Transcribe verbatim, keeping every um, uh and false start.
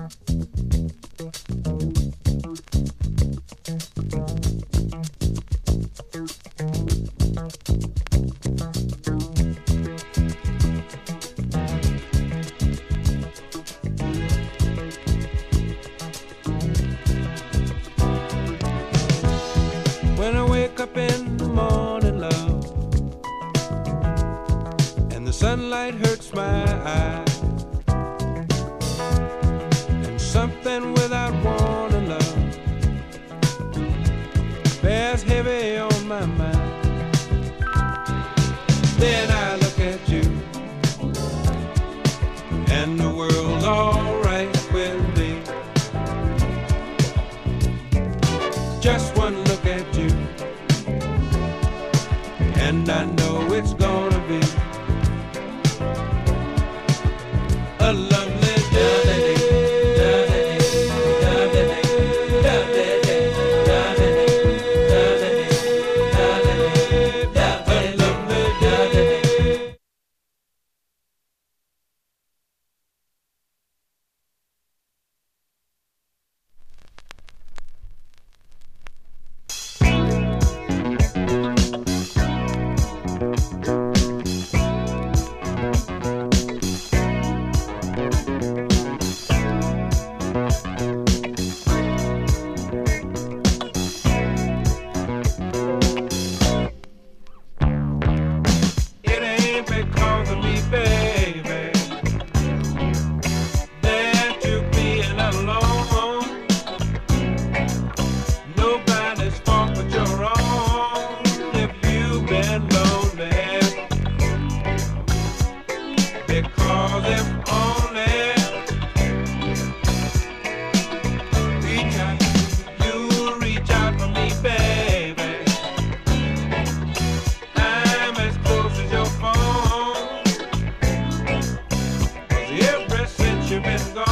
When I wake up in the morning, love, and the sunlight hurts my eyes, and something without warning, love, bears heavy on my mind. Then I look at you, and the world's alright with me. Just one look at you, and I know it's gonna be a lovely day. You've been gone.